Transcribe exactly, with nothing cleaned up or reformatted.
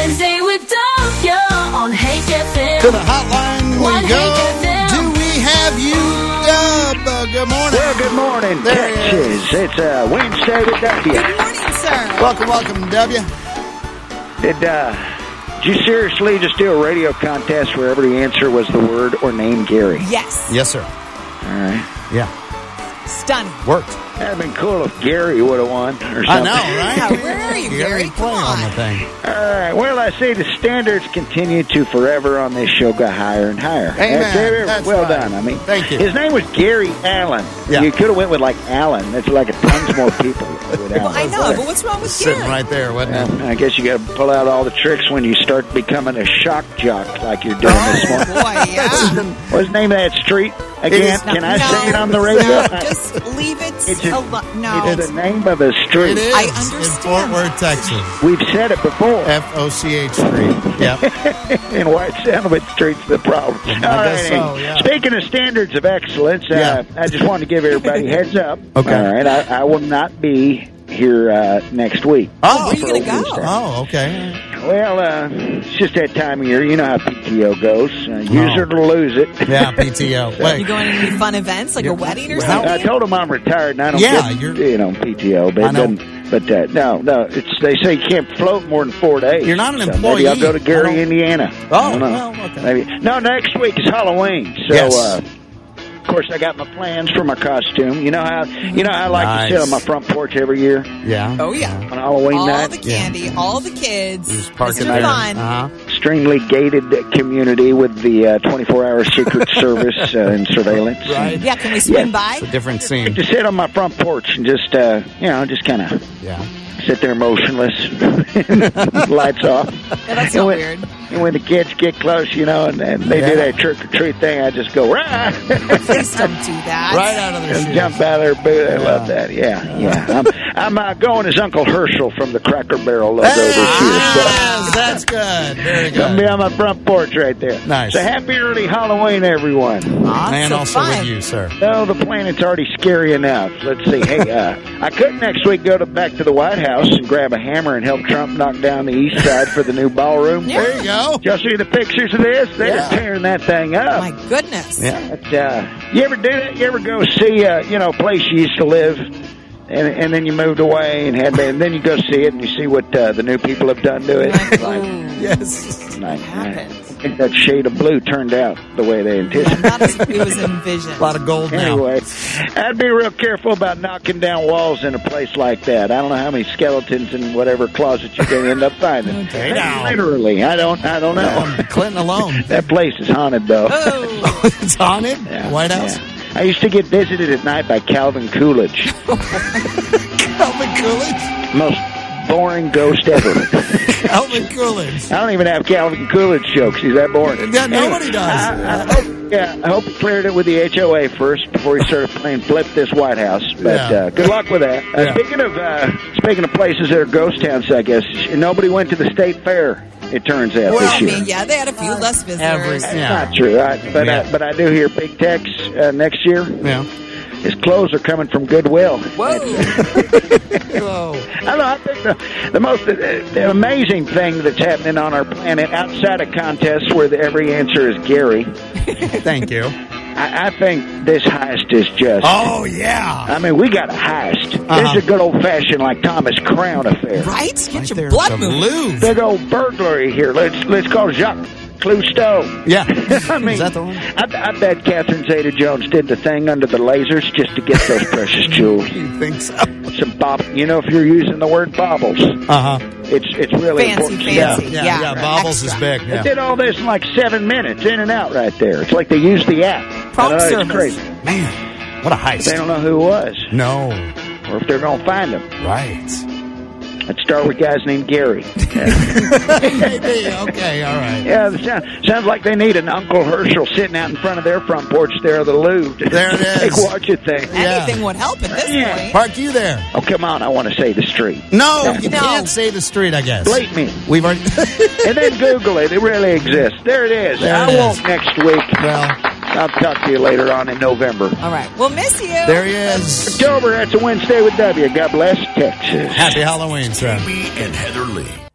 Wednesday with W on Hank F M. To the hotline we One go. Hank F M. Do we have you, Dub? Uh, good morning. Well, good morning, There he Texas. It's uh, Wednesday with W. Good morning, sir. Welcome, welcome, W. Did, uh, did you seriously just do a radio contest where every answer was the word or name Gary? Yes. Yes, sir. All right. Yeah. Stunning. Worked. That'd have been cool if Gary would have won or something. I know, right? Yeah, where are you, Gary? Gary Come playing on the on. thing. All right. Well, I say the standards continue to forever on this show go higher and higher. Amen. That's it. That's well right. done. I mean, Thank you. His name was Gary Allen. Yeah. You could have went with like Allen. That's like a tons more people with Well, Allen. I know, but what's wrong with Sitting Gary? right there, wasn't it? Uh, I guess you got to pull out all the tricks when you start becoming a shock jock like you're doing this Oh, morning. boy, yeah. What's the name of that street again? is- Can I no, say it on the radio? No, just leave it It's a- alone. No. It's the name of a street. It is. I In understand. Fort Worth, Texas. We've said it before. F O C H Street. Yep. And White Settlement Street's the problem. All guess right. so, yeah. Speaking of standards of excellence, uh, Yeah. I just wanted to give everybody a heads up. Okay. All right. I, I will not be here uh, next week. Oh, Where are you going to for go? Wednesday. Oh, okay. Well, uh, it's just that time of year. You know how P T O goes. Uh, use Oh. it or lose it. Yeah, P T O. You Wait. going to any fun events, like Yeah. a wedding or How- I something? told them I'm retired and I don't Yeah, get you're- you know P T O, but I know. it doesn't- but uh, no, no, it's they say you can't float more than four days. You're not an So employee. Maybe I'll go to I Gary, don't- Indiana. Oh, I don't know. well, okay. Maybe no. Next week is Halloween, so Yes. uh, of course I got my plans for my costume. You know how you know how I like Nice. to sit on my front porch every year Yeah. Oh, yeah. on Halloween All night. the candy, all the kids. You just park It's it there. fun. Uh-huh. Extremely gated community with the uh, twenty-four hour Secret Service uh, and surveillance. Right. Yeah, can we swing Yeah. by? It's a different scene. To sit on my front porch and just uh, you know just kind of Yeah. sit there motionless, lights off. Yeah, that's And not when, weird. and when the kids get close, you know, and, and they Yeah. do that trick or treat thing, I just go rah, Please don't do that. Right out of their and shoes. jump out of their boot. I Yeah. love that. Yeah, yeah. I'm, I'm uh, going as Uncle Herschel from the Cracker Barrel logo Hey, this year. So. yes, that's good. Very Gonna be good. on my front porch right there. Nice. So happy early Halloween, everyone. Aw, And so also fun. with you, sir. No, the planet's already scary enough. Let's see. Hey, uh, I could next week go to back to the White House and grab a hammer and help Trump knock down the east side for the new ballroom. Yeah. There you go. Y'all see the pictures of this? They're Yeah. tearing that thing up. My goodness. Yeah. But, uh, you ever do that? You ever go see, uh, you know, a place you used to live, and and then you moved away, and had, and then you go see it, and you see what uh, the new people have done to it. Like, Like, ooh, Yes. like, happened? I think that shade of blue turned out the way they anticipated. not as it was envisioned. A lot of gold now. Anyway, I'd be real careful about knocking down walls in a place like that. I don't know how many skeletons in whatever closet you're going to end up finding. Okay, now. Literally, I don't, I don't know. Um, Clinton alone. That place is haunted, though. Oh, It's haunted? Yeah, White House? yeah. I used to get visited at night by Calvin Coolidge, Calvin Coolidge? most boring ghost ever. Calvin Coolidge. I don't even have Calvin Coolidge jokes. He's that boring. Yeah, nobody does. I, I hope, yeah, I hope he cleared it with the H O A first before he started playing Flip This White House. But Yeah. uh, good luck with that. Uh, Yeah. Speaking of uh, speaking of places that are ghost towns, I guess nobody went to the state fair. It turns out Well, this I year. mean, yeah, they had a few less visitors. Every- That's yeah. not true, right? But Yeah. uh, but I do hear Big Tex uh, next year. Yeah. His clothes are coming from Goodwill. Whoa. Whoa. I don't know. I think the, the most uh, the amazing thing that's happening on our planet, outside of contests where the, every answer is Gary, Thank you. I, I think this heist is just. Oh, yeah. I mean, we got a heist. Uh-huh. This is a good old fashioned like Thomas Crown affair. Right? Get Right your there. blood Some moving. Louvre. Big old burglary here. Let's let's call Jacques Cousteau. Yeah. I mean, Is that the one? I, I bet Catherine Zeta-Jones did the thing under the lasers just to get those precious jewels. You think so? Some bob. You know, if you're using the word bobbles, Uh-huh. it's it's really Fancy, important. fancy. Yeah, Yeah, yeah. right. Bobbles Extra. is big. They Yeah. did all this in like seven minutes, in and out right there. It's like they used the app. Prompt I know, it's service. crazy. Man, what a heist. They don't know who it was, No. or if they're going to find him. Right. Let's start with guys named Gary. Maybe. Okay, all right. Yeah, it sounds, sounds like they need an Uncle Herschel sitting out in front of their front porch there at the Louvre. There it is. Take watch it thing. Yeah. Anything would help at this Yeah. point. Park you there. Oh, come on. I want to say the street. No, you No. can't say the street, I guess. Blate me. We've already... And then Google it. It really exists. There it is. There I it won't is. next week. well, I'll talk to you later on in November. All right. We'll miss you. there he is. October, that's a Wednesday with W. God bless Texas. Happy Halloween, sir. Jamie and Heather Lee.